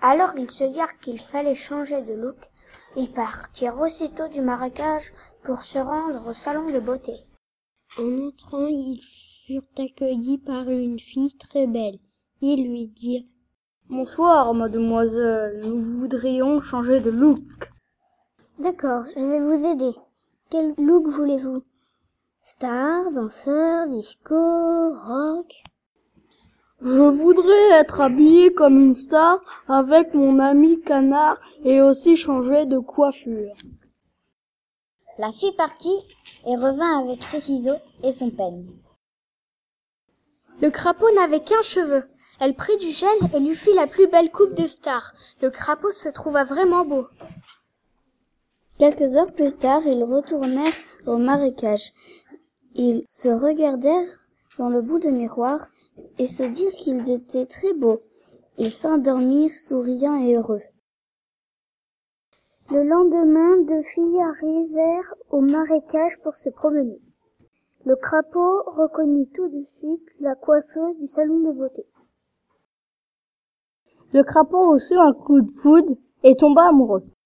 Alors ils se dirent qu'il fallait changer de look. Ils partirent aussitôt du marécage pour se rendre au salon de beauté. En entrant, ils furent accueillis par une fille très belle. Ils lui dirent « Bonsoir, mademoiselle, nous voudrions changer de look. »« D'accord, je vais vous aider. Quel look voulez-vous? Star, danseur, disco, rock ?» Je voudrais être habillée comme une star avec mon ami Canard et aussi changer de coiffure. » La fille partit et revint avec ses ciseaux et son peigne. Le crapaud n'avait qu'un cheveu. Elle prit du gel et lui fit la plus belle coupe de star. Le crapaud se trouva vraiment beau. Quelques heures plus tard, ils retournèrent au marécage. Ils se regardèrent dans le bout de miroir et se dirent qu'ils étaient très beaux. Ils s'endormirent souriants et heureux. Le lendemain, deux filles arrivèrent au marécage pour se promener. Le crapaud reconnut tout de suite la coiffeuse du salon de beauté. Le crapaud reçut un coup de foudre et tomba amoureux.